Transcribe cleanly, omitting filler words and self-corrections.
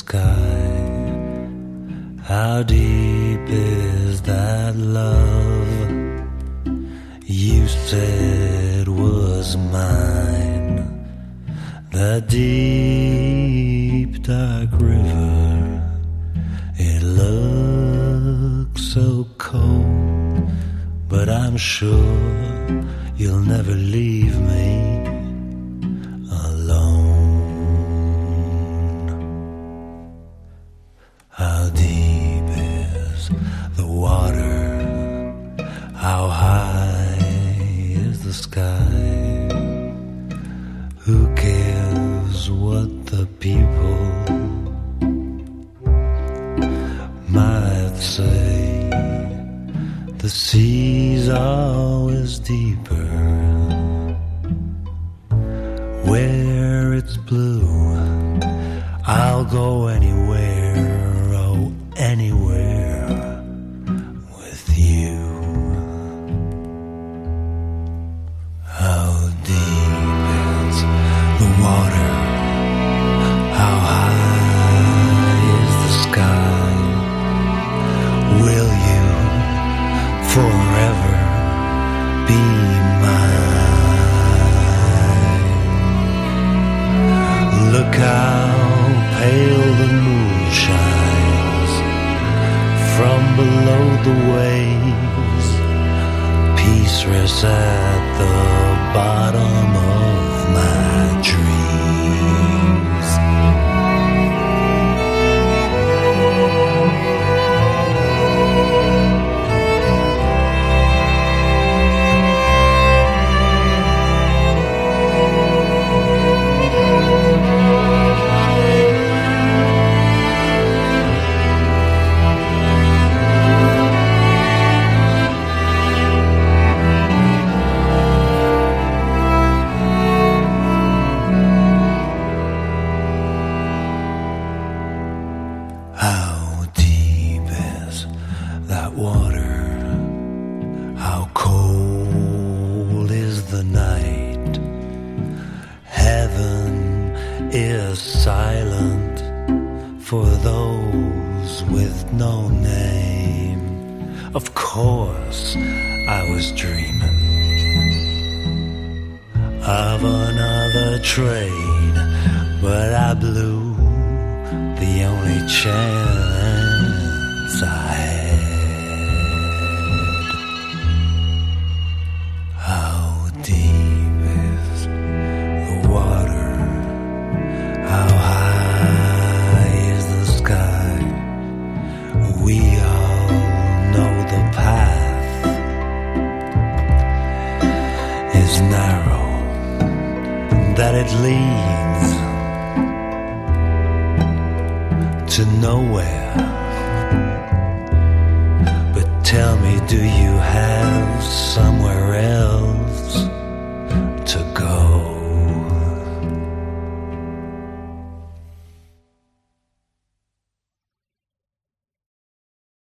sky. How deep is that love you said was mine? The deep dark river, it looks so cold, but I'm sure you'll never leave me alone. How deep is the water? How high is the sky? Who cares what the people might say? The sea's always deeper where it's blue. I'll go anywhere, oh, anywhere with you. How deep is the water? How high is the sky? Will you forever be mine? Look how pale the moon shines from below the waves. Peace rests at the bottom of my dreams. How deep is that water? How cold is the night? Heaven is silent for those with no name. Of course I was dreaming of another train, but I blew the only chance I had. How deep is the water? How high is the sky? We all know the path is narrow, that it leads to nowhere. But tell me, do you have somewhere else